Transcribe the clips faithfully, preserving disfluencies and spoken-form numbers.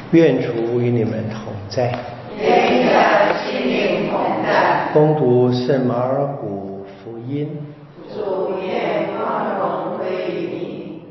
愿主与你们同在， 愿你的心灵同在。 恭读圣马尔谷福音。 主愿光荣归于你。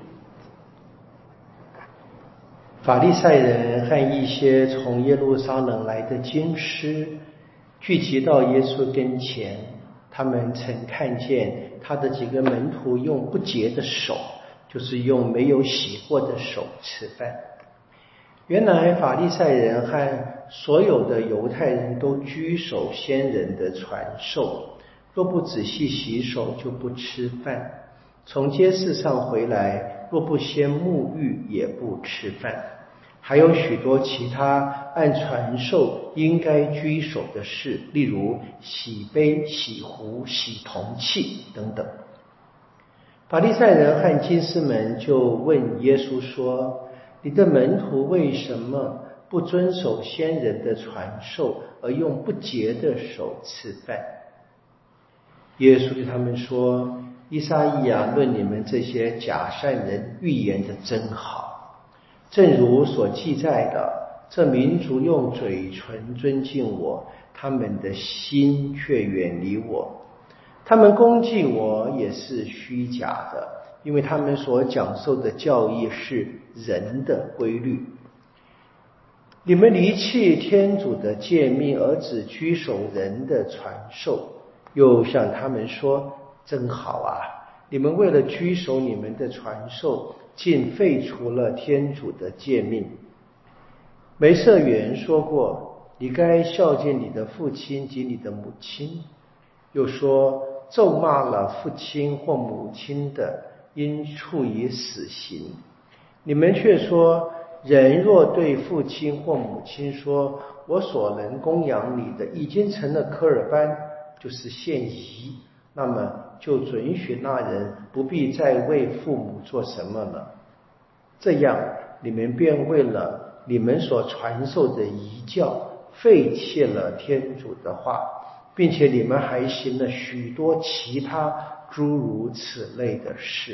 法利赛人和一些从耶路撒冷来的经师聚集到耶稣跟前，他们曾看见他的几个门徒用不洁的手，就是用没有洗过的手吃饭。原来法利赛人和所有的犹太人都居守先人的传授，若不仔细洗手就不吃饭，从街市上回来若不先沐浴也不吃饭，还有许多其他按传授应该居守的事，例如洗杯、洗壶、洗铜器等等。法利赛人和经师们就问耶稣说，你的门徒为什么不遵守先人的传授，而用不洁的手吃饭？耶稣对他们说，依撒意亚论你们这些假善人预言的真好，正如所记载的，这民族用嘴唇尊敬我，他们的心却远离我，他们恭敬我也是虚假的，因为他们所讲授的教义是人的规律。你们离弃天主的诫命，而只居守人的传授，又向他们说，真好啊，你们为了居守你们的传授，竟废除了天主的诫命。梅瑟原说过，你该孝敬你的父亲及你的母亲，又说，咒骂了父亲或母亲的，应处以死刑。你们却说，人若对父亲或母亲说，我所能供养你的已经成了科尔班，就是献仪，那么就准许那人不必再为父母做什么了。这样你们便为了你们所传授的遗教，废弃了天主的话，并且你们还行了许多其他诸如此类的事。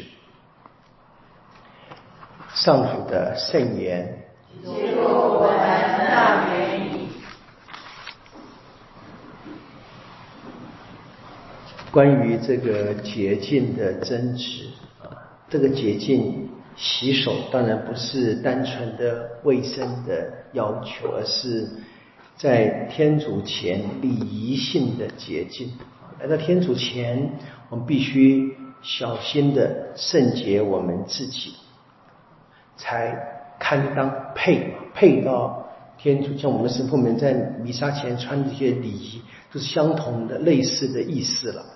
上主的圣言。 基督，我们赞美你。 关于这个洁净的真旨啊，这个洁净洗手当然不是单纯的卫生的要求，而是在天主前礼仪性的洁净。来到天主前，我们必须小心的圣洁我们自己，才堪当配配到天主。像我们神父们在弥撒前穿的这些礼仪，都是相同的类似的意思了。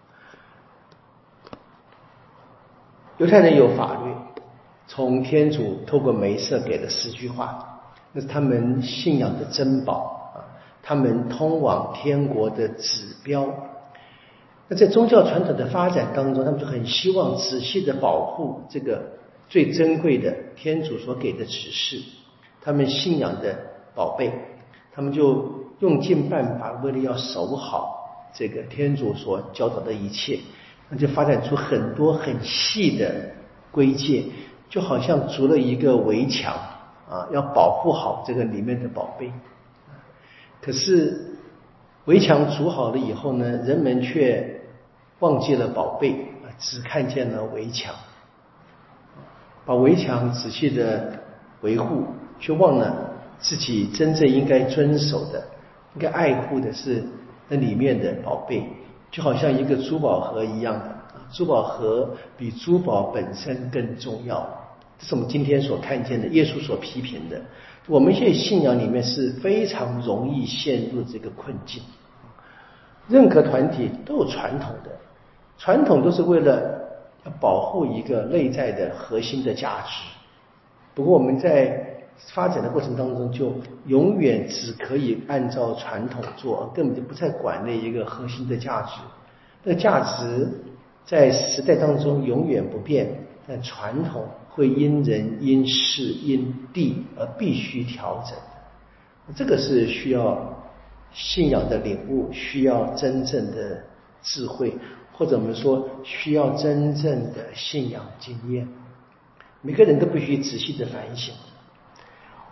犹太人有法律，从天主透过梅瑟给了十句话，那是他们信仰的珍宝啊，他们通往天国的指标。那在宗教传统的发展当中，他们就很希望仔细的保护这个最珍贵的天主所给的指示，他们信仰的宝贝，他们就用尽办法，为了要守好这个天主所教导的一切，那就发展出很多很细的规戒，就好像筑了一个围墙啊，要保护好这个里面的宝贝。可是围墙筑好了以后呢，人们却忘记了宝贝，只看见了围墙，把围墙仔细的维护，却忘了自己真正应该遵守的，应该爱护的是那里面的宝贝，就好像一个珠宝盒一样的，珠宝盒比珠宝本身更重要。这是我们今天所看见的，耶稣所批评的。我们现在信仰里面是非常容易陷入这个困境。任何团体都有传统的，传统都是为了要保护一个内在的核心的价值。不过我们在发展的过程当中，就永远只可以按照传统做，根本就不再管那一个核心的价值。那个价值在时代当中永远不变，但传统会因人因事因地而必须调整。这个是需要信仰的领悟，需要真正的智慧，或者我们说需要真正的信仰经验。每个人都必须仔细的反省。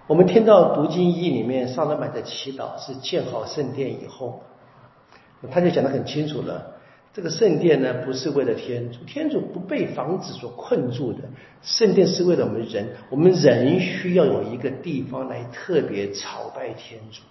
我们听到读经义里面撒勒满的祈祷是建好圣殿以后，他就讲得很清楚了，这个圣殿呢不是为了天主，天主不被房子所困住的，圣殿是为了我们人，我们人需要有一个地方来特别朝拜天主。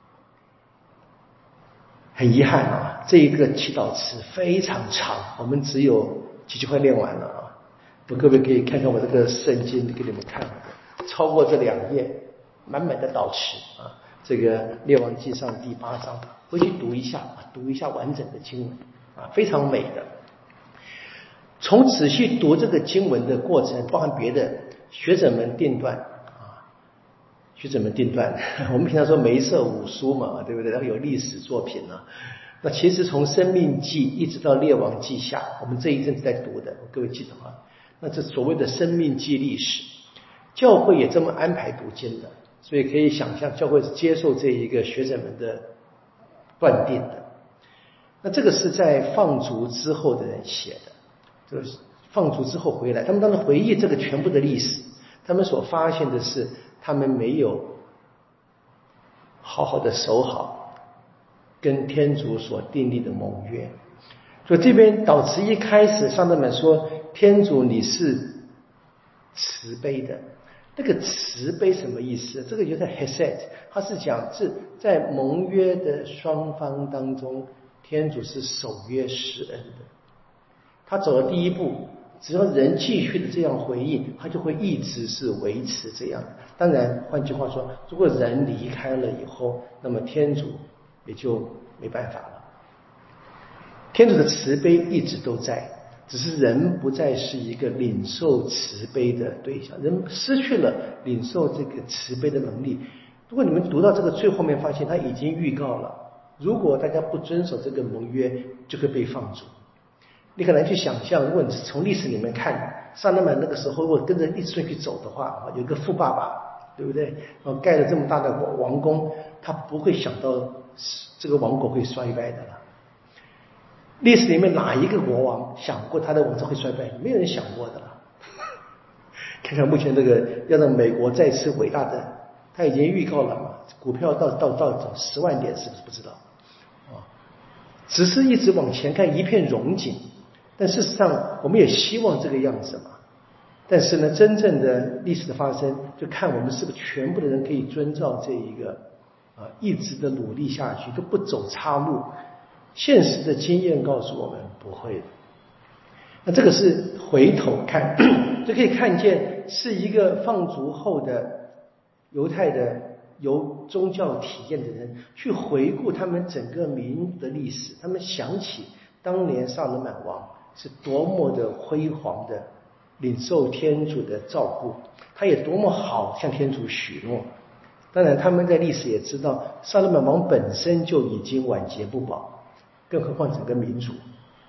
很遗憾啊，这一个祈祷词非常长，我们只有几句话念完了啊。不，各位可以看看我这个圣经给你们看，超过这两页，满满的祷词啊。这个列王纪上第八章，回去读一下啊，读一下完整的经文啊，非常美的。从仔细读这个经文的过程，包含别的学者们定断啊，学者们定断，我们平常说梅瑟五书嘛，对不对？然后有历史作品啊。那其实从生命记一直到列王记下，我们这一阵子在读的，各位记得吗？那这所谓的生命记历史，教会也这么安排读经的，所以可以想象教会是接受这一个学者们的断定的。那这个是在放逐之后的人写的，就是放逐之后回来，他们当时回忆这个全部的历史，他们所发现的是他们没有好好的守好跟天主所订立的盟约。所以这边祷词一开始，上面说天主你是慈悲的，那个慈悲什么意思？这个有点 hesed， 他是讲是在盟约的双方当中，天主是守约施恩的。他走了第一步，只要人继续的这样回应，他就会一直是维持这样。当然换句话说，如果人离开了以后，那么天主也就没办法了。天主的慈悲一直都在，只是人不再是一个领受慈悲的对象，人失去了领受这个慈悲的能力。如果你们读到这个最后面，发现他已经预告了，如果大家不遵守这个盟约，就会被放逐。你可能去想象，如果你是从历史里面看，萨勒曼那个时候如果跟着历史顺序走的话，有一个富爸爸，对不对？然后盖了这么大的王宫，他不会想到这个王国会衰败的了。历史里面哪一个国王想过他的王朝会衰败？没有人想过的了。看看目前这个要让美国再次伟大的，他已经预告了嘛，股票到到到十万点，是不是不知道？啊，只是一直往前看，一片荣景。但事实上，我们也希望这个样子嘛。但是呢，真正的历史的发生，就看我们是不是全部的人可以遵照这一个啊，一直的努力下去，都不走岔路。现实的经验告诉我们不会的。那这个是回头看，就可以看见是一个放逐后的犹太的由宗教体验的人去回顾他们整个民族的历史，他们想起当年萨勒曼王是多么的辉煌的领受天主的照顾，他也多么好向天主许诺。当然他们在历史也知道萨勒曼王本身就已经晚节不保，更何况整个民族。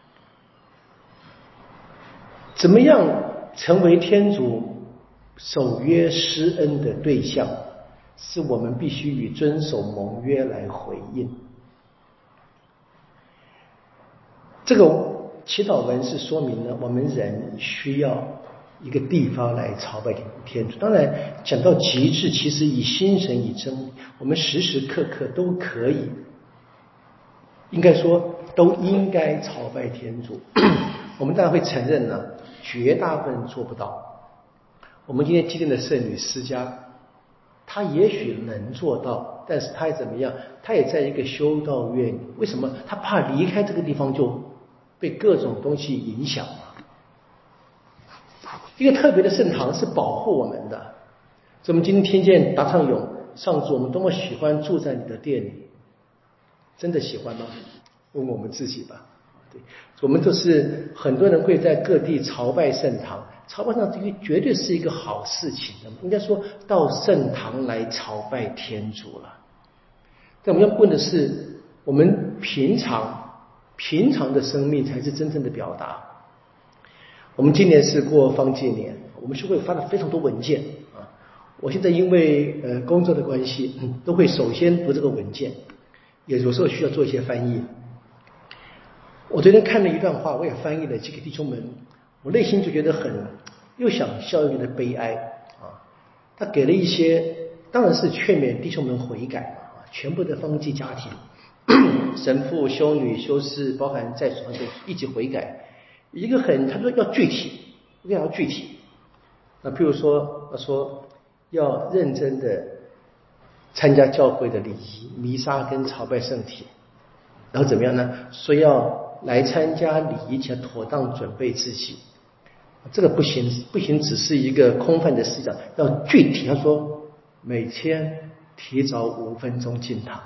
怎么样成为天主守约施恩的对象，是我们必须以遵守盟约来回应。这个祈祷文是说明了我们人需要一个地方来朝拜天主。当然讲到极致，其实以心神以真理，我们时时刻刻都可以，应该说都应该朝拜天主。我们当然会承认呢，绝大部分人做不到。我们今天纪念的圣女思嘉，她也许能做到，但是她也怎么样？她也在一个修道院。为什么？她怕离开这个地方就被各种东西影响了。一个特别的圣堂是保护我们的。所以我们今天听见达畅勇上主，我们多么喜欢住在你的殿里，真的喜欢吗？问我们自己吧。对，我们都是很多人会在各地朝拜圣堂，朝拜圣堂这个绝对是一个好事情的，应该说到圣堂来朝拜天主了。但我们要问的是，我们平常平常的生命才是真正的表达。我们今年是过方济年，我们学会发了非常多文件啊。我现在因为呃工作的关系，嗯，都会首先读这个文件，也有时候需要做一些翻译。我昨天看了一段话，我也翻译了寄给弟兄们，我内心就觉得很又想笑又觉得悲哀啊。他给了一些当然是劝勉弟兄们悔改啊，全部的方济家庭，神父、修女、修士，包含在所就一起悔改。一个很，他说要具体，一定要具体。那譬如说，他说要认真的参加教会的礼仪、弥撒跟朝拜圣体，然后怎么样呢？说要来参加礼仪前妥当准备自己。这个不行，不行，只是一个空泛的思想，要具体。他说每天提早五分钟进堂。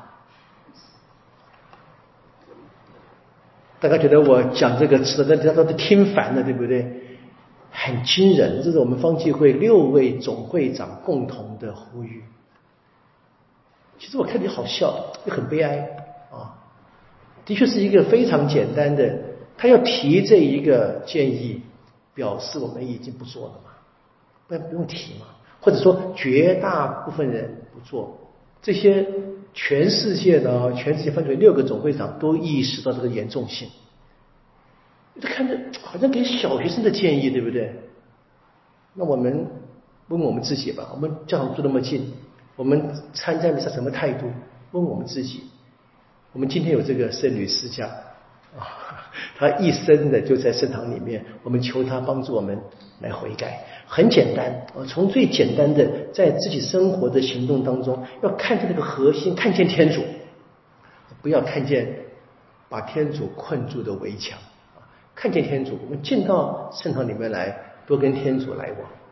大家觉得我讲这个词，大家都听烦了，对不对？很惊人，这是我们方济会六位总会长共同的呼吁。其实我看你好笑，又很悲哀啊。的确是一个非常简单的，他要提这一个建议，表示我们已经不做了嘛，不然不用提嘛。或者说绝大部分人不做，这些全世界的全世界分为六个总会长都意识到这个严重性。这看着好像给小学生的建议，对不对？那我们问我们自己吧，我们教堂住那么近，我们参加弥撒什么态度？问我们自己。我们今天有这个圣女司驾啊，她一生的就在圣堂里面，我们求她帮助我们来悔改。很简单啊，从最简单的在自己生活的行动当中，要看见那个核心，看见天主，不要看见把天主困住的围墙。看见天主，我们进到圣堂里面来，多跟天主来往。